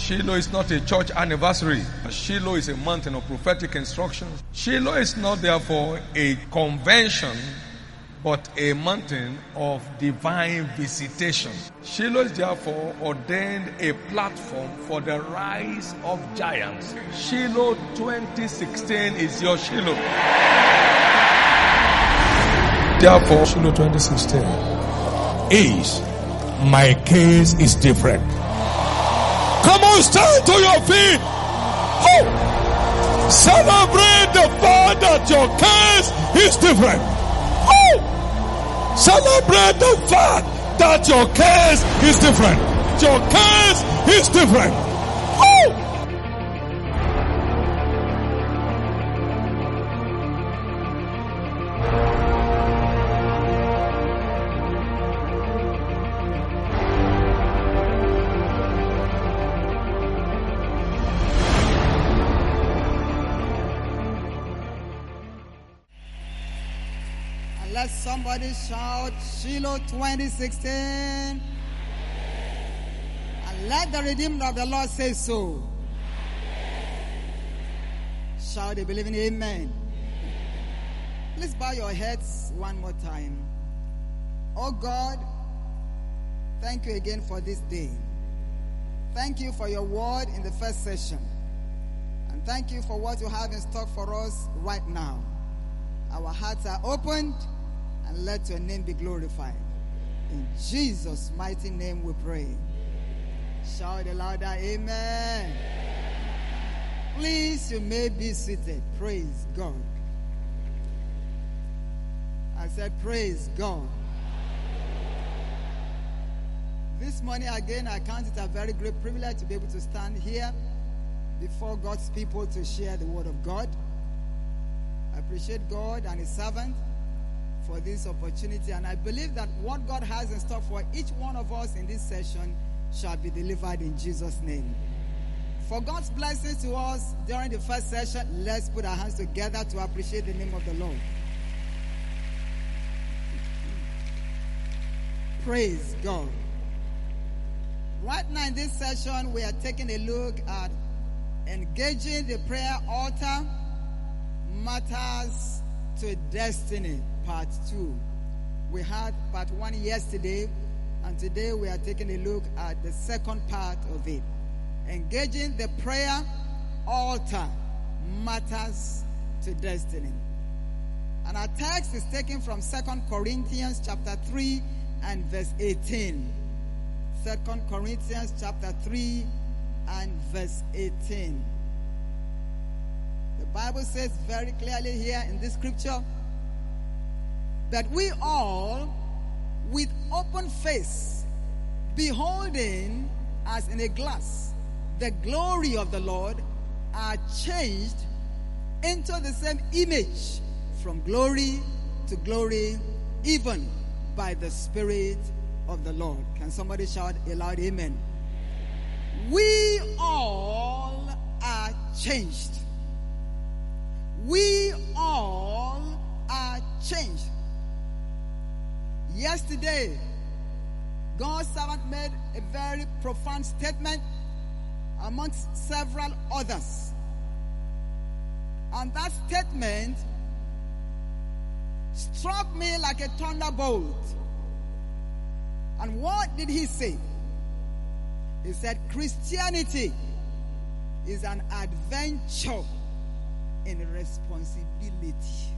Shiloh is not a church anniversary. Shiloh is a mountain of prophetic instruction. Shiloh is not therefore a convention, but a mountain of divine visitation. Shiloh is therefore ordained a platform for the rise of giants. Shiloh 2016 is your Shiloh. Therefore, Shiloh 2016 is my case is different. Come on, stand to your feet. Oh! Celebrate the fact that your case is different. Oh! Celebrate the fact that your case is different. Your case is different. Oh! Let somebody shout Shiloh 2016. And let the Redeemed of the Lord say so. Shout a believing amen. Please bow your heads one more time. Oh God, thank you again for this day. Thank you for your word in the first session. And thank you for what you have in stock for us right now. Our hearts are opened, and let your name be glorified. In Jesus' mighty name we pray. Shout it louder, amen. Please, you may be seated. Praise God. I said, praise God. This morning again, I count it a very great privilege to be able to stand here before God's people to share the word of God. I appreciate God and his servant for this opportunity, and I believe that what God has in store for each one of us in this session shall be delivered in Jesus' name. For God's blessings to us during the first session, let's put our hands together to appreciate the name of the Lord. Praise God. Right now in this session, we are taking a look at engaging the prayer altar, matters to destiny. Part 2. We had part 1 yesterday, and today we are taking a look at the second part of it. Engaging the prayer altar, matters to destiny. And our text is taken from 2 Corinthians chapter 3 and verse 18. 2 Corinthians chapter 3 and verse 18. The Bible says very clearly here in this scripture, that we all, with open face, beholding as in a glass the glory of the Lord, are changed into the same image from glory to glory, even by the Spirit of the Lord. Can somebody shout a loud amen? We all are changed. We all are changed. Yesterday, God's servant made a very profound statement amongst several others. And that statement struck me like a thunderbolt. And what did he say? He said, Christianity is an adventure in responsibility.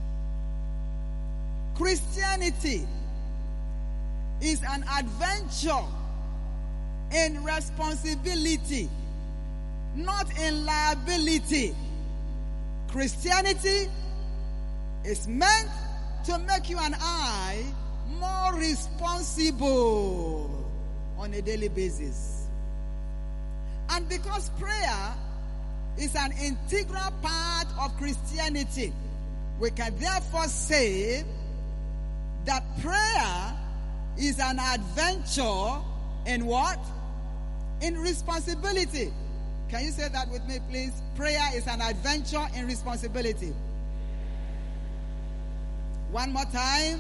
Christianity is an adventure in responsibility, not in liability. Christianity is meant to make you and I more responsible on a daily basis. And because prayer is an integral part of Christianity, we can therefore say that prayer is an adventure in what? In responsibility. Can you say that with me, please? Prayer is an adventure in responsibility. One more time.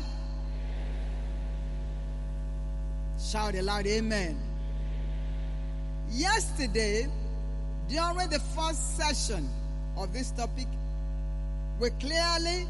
Shout aloud, amen. Yesterday, During the first session of this topic, we clearly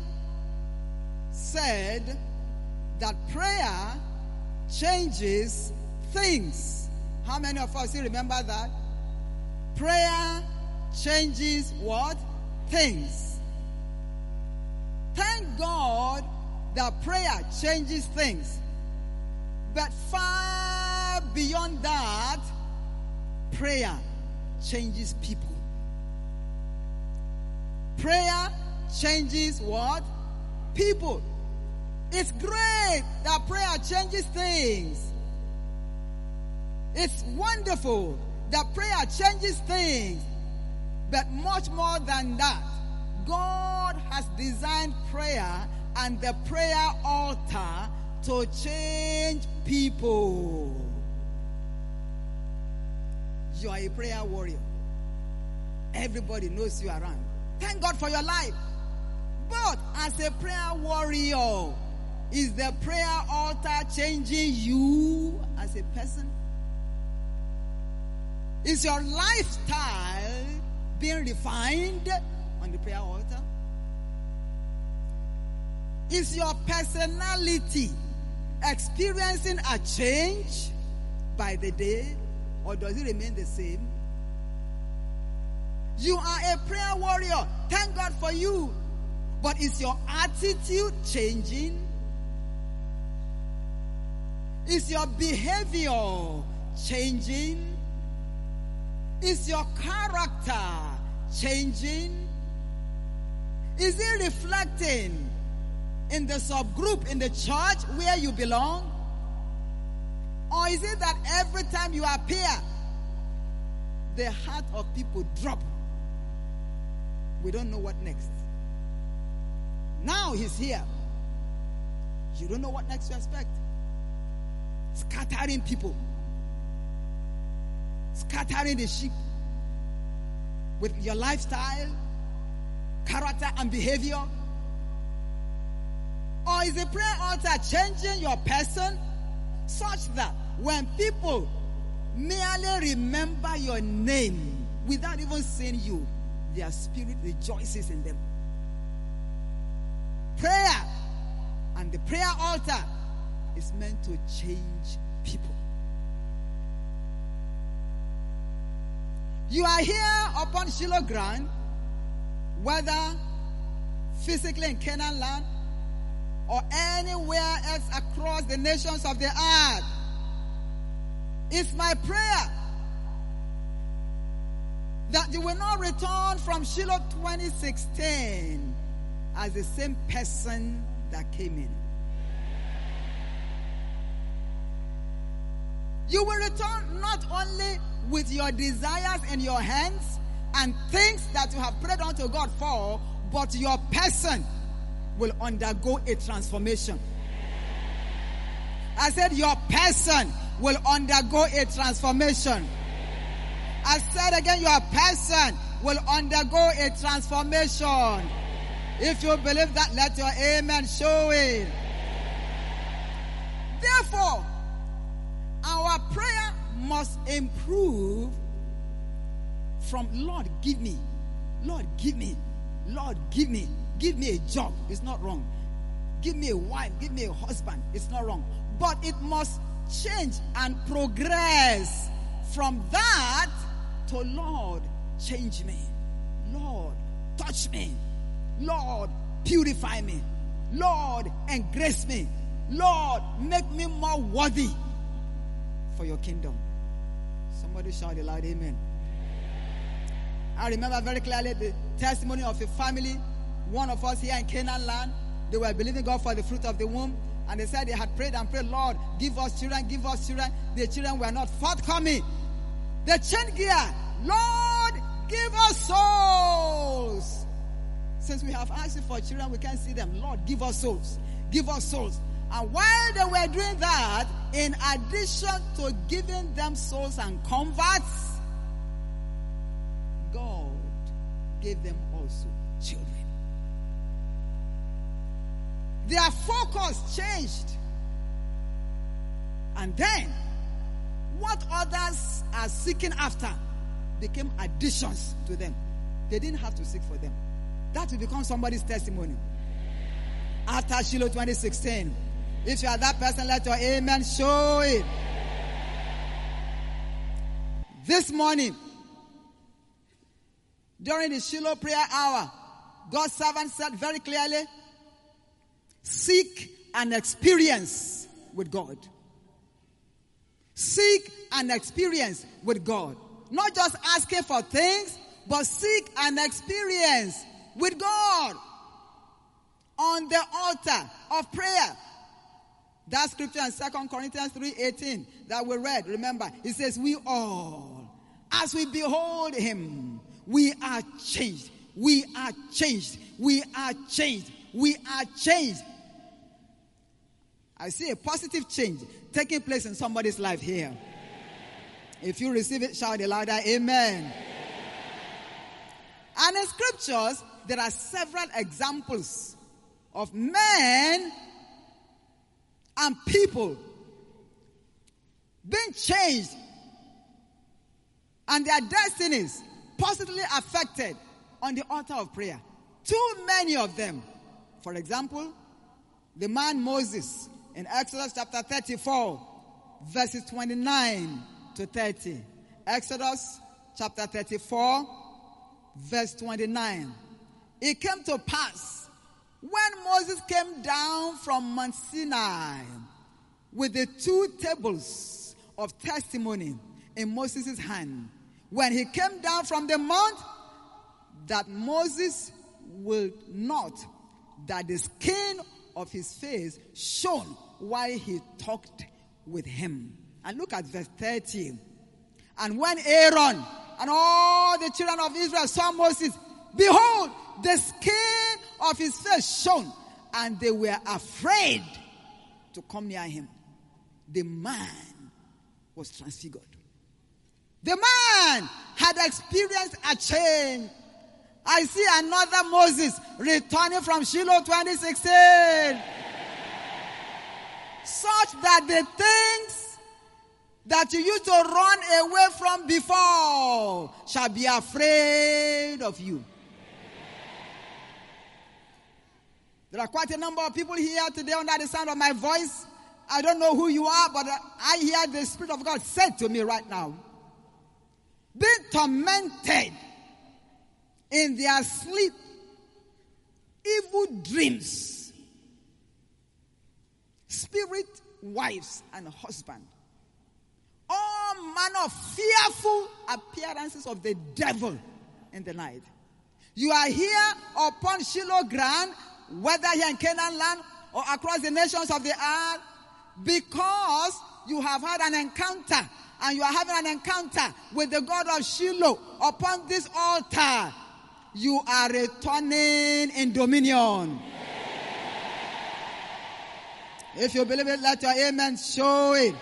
said that prayer changes things. How many of us remember that? Prayer changes what? Things. Thank God that prayer changes things. But far beyond that, prayer changes people. Prayer changes what? People. It's great that prayer changes things. It's wonderful that prayer changes things. But much more than that, God has designed prayer and the prayer altar to change people. You are a prayer warrior. Everybody knows you around. Thank God for your life. But as a prayer warrior, is the prayer altar changing you as a person? Is your lifestyle being refined on the prayer altar? Is your personality experiencing a change by the day, or does it remain the same? You are a prayer warrior. Thank God for you. But is your attitude changing? Is your behavior changing? Is your character changing? Is it reflecting in the subgroup in the church where you belong? Or is it that every time you appear, the heart of people drop? We don't know what next. Now he's here. You don't know what next to expect. Scattering people. Scattering the sheep. With your lifestyle, character and behavior. Or is the prayer altar changing your person such that when people merely remember your name without even seeing you, their spirit rejoices in them? Prayer and the prayer altar is meant to change people. You are here upon Shiloh ground, whether physically in Canaan land or anywhere else across the nations of the earth. It's my prayer that you will not return from Shiloh 2016 as the same person that came in. You will return not only with your desires in your hands and things that you have prayed unto God for, but your person will undergo a transformation. I said your person will undergo a transformation. I said again, your person will undergo a transformation. If you believe that, let your amen show it. Therefore, our prayer must improve from Lord, give me. Lord, give me. Lord, give me. Give me a job. It's not wrong. Give me a wife. Give me a husband. It's not wrong. But it must change and progress from that to Lord, change me. Lord, touch me. Lord, purify me. Lord, engrace me. Lord, make me more worthy for your kingdom. Somebody shout aloud, amen. I remember very clearly the testimony of a family, one of us here in Canaan land. They were believing God for the fruit of the womb, and they said they had prayed and prayed, Lord, give us children, give us children. The children were not forthcoming. They changed gear. Lord, give us souls. Since we have asked for children, we can't see them. Lord, give us souls. Give us souls. And while they were doing that, in addition to giving them souls and converts, God gave them also children. Their focus changed. And then, what others are seeking after, became additions to them. They didn't have to seek for them. That will become somebody's testimony. After Shiloh 2016, if you are that person, let your amen show it. This morning, during the Shiloh prayer hour, God's servant said very clearly, seek an experience with God. Seek an experience with God. Not just asking for things, but seek an experience with God on the altar of prayer. That scripture in 2 Corinthians 3:18 that we read, remember, it says, we all, as we behold him, we are changed. We are changed. We are changed. We are changed. I see a positive change taking place in somebody's life here. If you receive it, shout it louder, amen. And in scriptures, there are several examples of men and people being changed and their destinies positively affected on the altar of prayer. Too many of them. For example, the man Moses in Exodus chapter 34, verses 29 to 30. Exodus chapter 34, verse 29. It came to pass when Moses came down from Mount Sinai with the 2 tables of testimony in Moses' hand, when he came down from the mount, that Moses will not, that the skin of his face shone while he talked with him. And look at verse 30. And when Aaron and all the children of Israel saw Moses, behold, the skin of his face shone, and they were afraid to come near him. The man was transfigured. The man had experienced a change. I see another Moses returning from Shiloh 2016. Such that the things that you used to run away from before shall be afraid of you. There are quite a number of people here today under the sound of my voice. I don't know who you are, but I hear the Spirit of God say to me right now, being tormented in their sleep, evil dreams, spirit wives and husbands, all manner of fearful appearances of the devil in the night. You are here upon Shiloh ground, whether here in Canaan land or across the nations of the earth, because you have had an encounter, and you are having an encounter with the God of Shiloh upon this altar. You are returning in dominion. If you believe it, let your amen show it.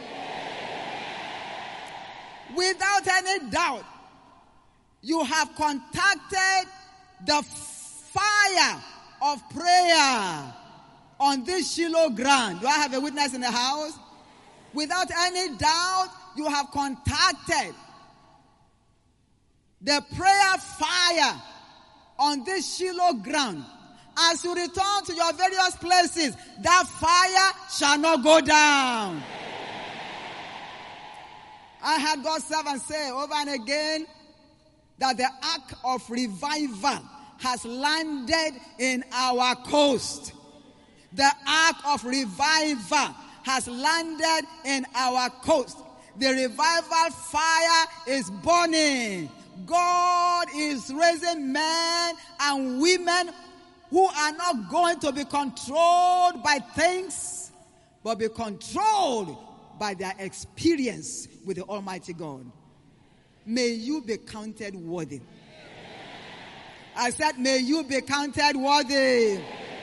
Without any doubt, you have contacted the fire of prayer on this Shiloh ground. Do I have a witness in the house? Without any doubt, you have contacted the prayer fire on this Shiloh ground. As you return to your various places, that fire shall not go down. I heard God's servant say over and again that the ark of revival has landed in our coast. The ark of revival has landed in our coast. The revival fire is burning. God is raising men and women who are not going to be controlled by things, but be controlled by their experience with the Almighty God. May you be counted worthy. I said, may you be counted worthy.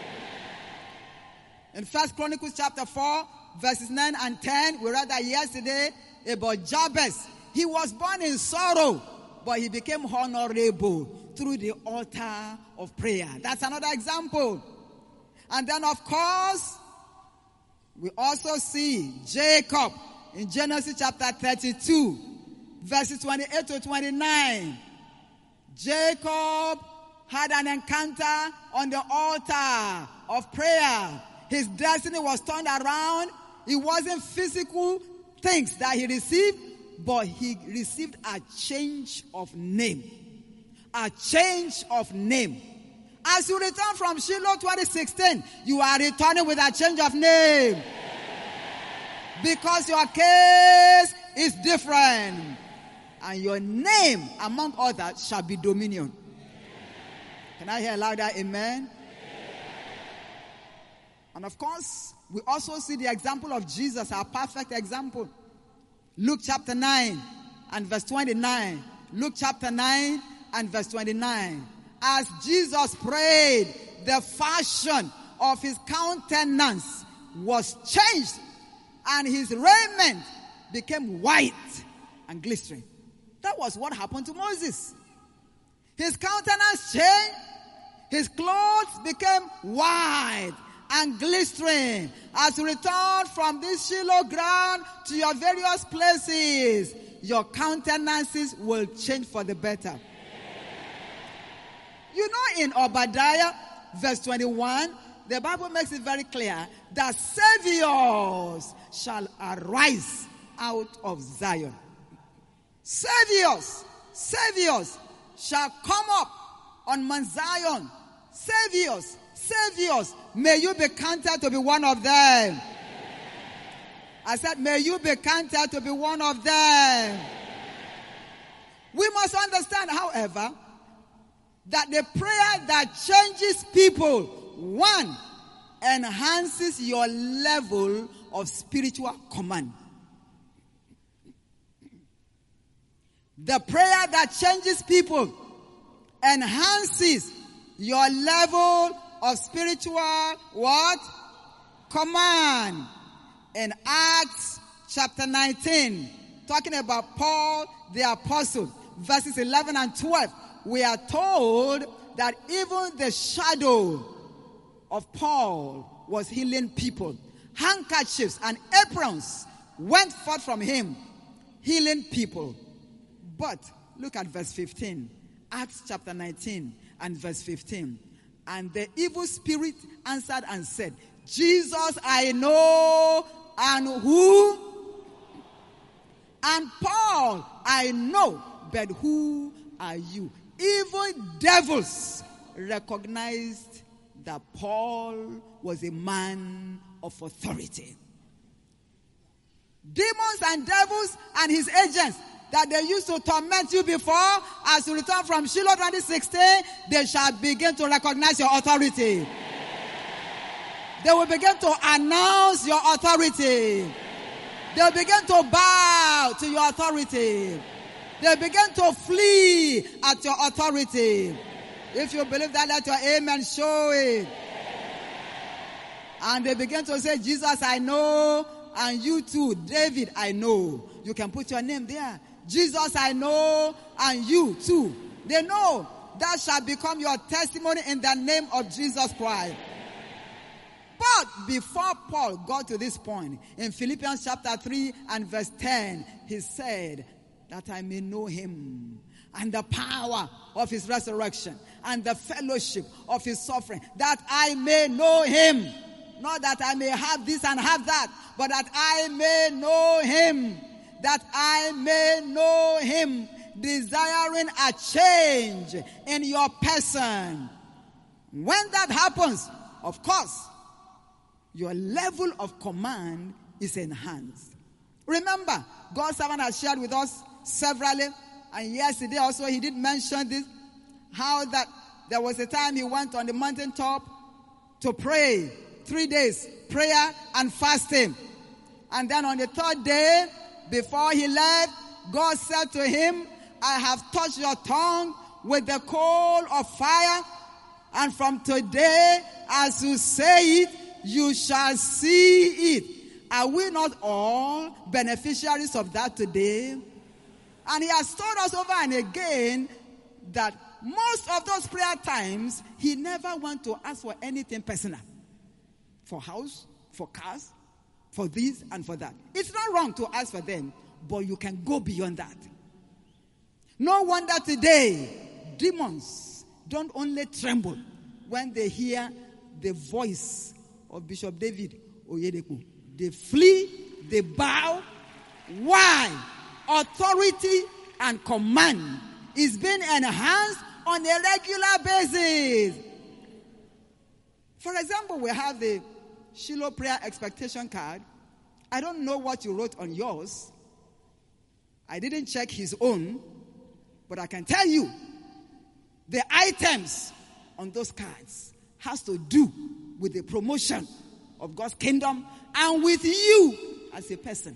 In 1 Chronicles chapter 4, verses 9 and 10, we read that yesterday about Jabez. He was born in sorrow, but he became honorable through the altar of prayer. That's another example. And then, of course, we also see Jacob in Genesis chapter 32. verses 28 to 29. Jacob had an encounter on the altar of prayer. His destiny was turned around. It wasn't physical things that he received, but he received a change of name. A change of name. As you return from Shiloh 2016, you are returning with a change of name. Because your case is different. And your name, among others, shall be Dominion. Can I hear louder? Amen? And of course, we also see the example of Jesus, our perfect example. Luke chapter 9 and verse 29. Luke chapter 9 and verse 29. As Jesus prayed, the fashion of his countenance was changed, and his raiment became white and glistening. That was what happened to Moses. His countenance changed, his clothes became white and glistening. As you return from this Shiloh ground to your various places, your countenances will change for the better. You know, in Obadiah, verse 21, the Bible makes it very clear that saviors shall arise out of Zion. Saviors shall come up on Mount Zion. Saviors, may you be counted to be one of them. I said, may you be counted to be one of them. We must understand, however, that the prayer that changes people, one, enhances your level of spiritual command. The prayer that changes people enhances your level of spiritual what? Command. In Acts chapter 19, talking about Paul the apostle, verses 11 and 12, we are told that even the shadow of Paul was healing people. Handkerchiefs and aprons went forth from him, healing people. But look at verse 15. Acts chapter 19 and verse 15. And the evil spirit answered and said, Jesus I know, and who? And Paul I know, but who are you? Even devils recognized that Paul was a man of authority. Demons and devils and his agents that they used to torment you before, as you return from Shiloh 2016, they shall begin to recognize your authority. They will begin to announce your authority. They will begin to bow to your authority. They begin to flee at your authority. If you believe that, let your amen show it. And they begin to say, Jesus I know, and you too, David I know. You can put your name there. Jesus I know, and you too. They know. That shall become your testimony in the name of Jesus Christ. But before Paul got to this point, in Philippians chapter 3 and verse 10, he said, that I may know him and the power of his resurrection and the fellowship of his suffering, that I may know him. Not that I may have this and have that, but that I may know him. That I may know him, desiring a change in your person. When that happens, of course, your level of command is enhanced. Remember, God's servant has shared with us severally, and yesterday also he did mention this, how that there was a time he went on the mountaintop to pray, 3 days, prayer and fasting. And then on the third day, before he left, God said to him, I have touched your tongue with the coal of fire, and from today, as you say it, you shall see it. Are we not all beneficiaries of that today? And he has told us over and again that most of those prayer times, he never went to ask for anything personal. For house, for cars, for this and for that. It's not wrong to ask for them, but you can go beyond that. No wonder today, demons don't only tremble when they hear the voice of Bishop David Oyedepo. They flee, they bow. Why? Authority and command is being enhanced on a regular basis. For example, we have the Shiloh prayer expectation card. I don't know what you wrote on yours. I didn't check his own, but I can tell you the items on those cards has to do with the promotion of God's kingdom and with you as a person.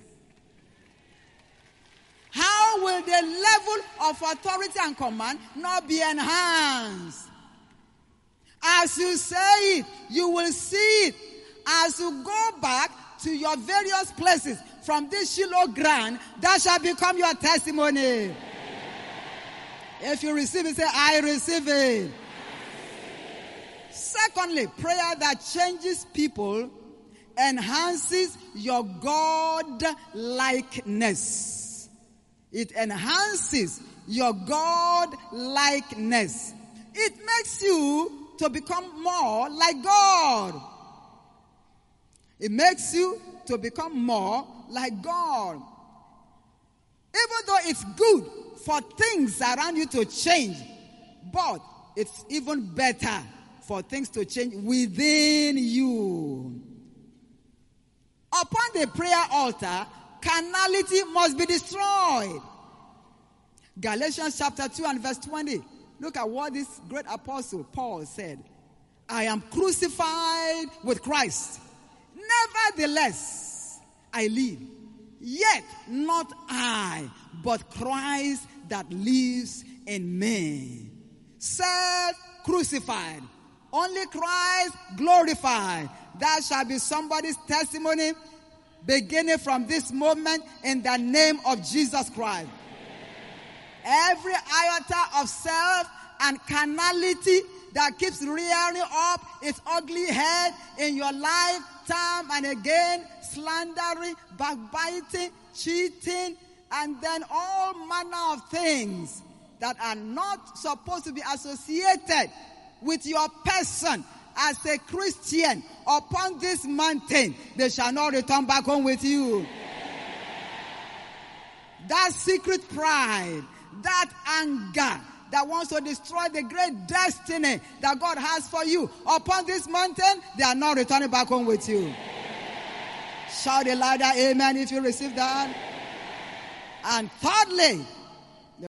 How will the level of authority and command not be enhanced? As you say it, you will see it. As you go back to your various places from this Shiloh ground, that shall become your testimony. If you receive it, say, I receive it. Secondly, prayer that changes people enhances your God-likeness. It enhances your God-likeness. It makes you to become more like God. It makes you to become more like God. Even though it's good for things around you to change, but it's even better for things to change within you. Upon the prayer altar, carnality must be destroyed. Galatians chapter 2 and verse 20. Look at what this great apostle Paul said. I am crucified with Christ. Nevertheless, I live. Yet not I, but Christ that lives in me. Self-crucified. Only Christ glorified. That shall be somebody's testimony beginning from this moment in the name of Jesus Christ. Every iota of self and carnality that keeps rearing up its ugly head in your life time and again, slandering, backbiting, cheating, and then all manner of things that are not supposed to be associated with your person as a Christian upon this mountain, they shall not return back home with you. That secret pride, that anger that wants to destroy the great destiny that God has for you upon this mountain, they are not returning back home with you. Shout a louder amen if you receive that. And thirdly,